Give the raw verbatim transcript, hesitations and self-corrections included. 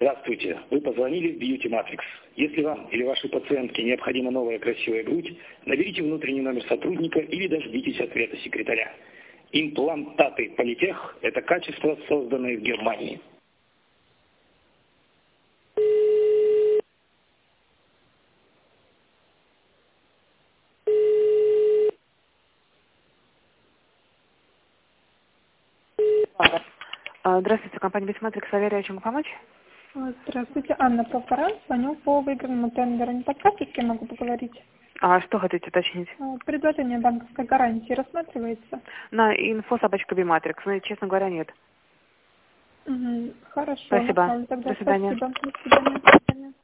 Здравствуйте. Вы позвонили в Beauty Matrix. Если вам или вашей пациентке необходима новая красивая грудь, наберите внутренний номер сотрудника или дождитесь ответа секретаря. Имплантаты Политех – это качество, созданное в Германии. Здравствуйте, компания Beauty Matrix. Валерия, чем помочь? Здравствуйте, Анна Прапоран. Звоню по выигранному тендеру. Не подскажете, с кем могу поговорить? А что хотите уточнить? Предложение банковской гарантии рассматривается? На инфо собачка Bimatrix. Ну, честно говоря, нет. Угу. Хорошо. Спасибо. Тогда До свидания. Спасибо. До свидания.